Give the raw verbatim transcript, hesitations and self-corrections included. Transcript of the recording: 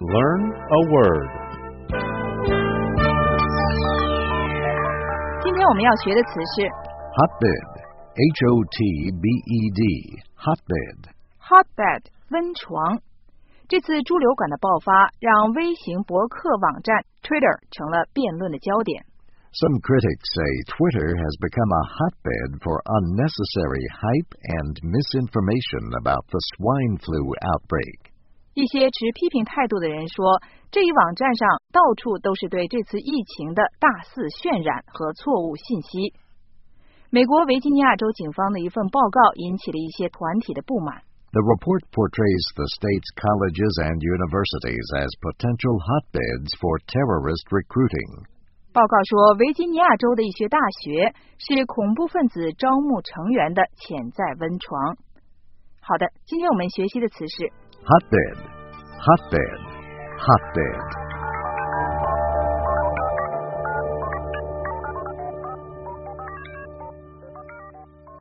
Learn a word. 今天我们要学的词是 hotbed, H O T B E D, hotbed. hotbed 温床。这次猪流感的爆发让微型博客网站 Twitter 成了辩论的焦点。 Some critics say Twitter has become a hotbed for unnecessary hype and misinformation about the swine flu outbreak. 一些持批评态度的人说，这一网站上到处都是对这次疫情的大肆渲染和错误信息。美国维吉尼亚州警方的一份报告引起了一些团体的不满。 The report portrays the state's colleges and universities as potential hotbeds for terrorist recruiting. 报告说，维吉尼亚州的一些大学是恐怖分子招募成员的潜在温床。好的，今天我们学习的词是 hotbed, hotbed, hotbed.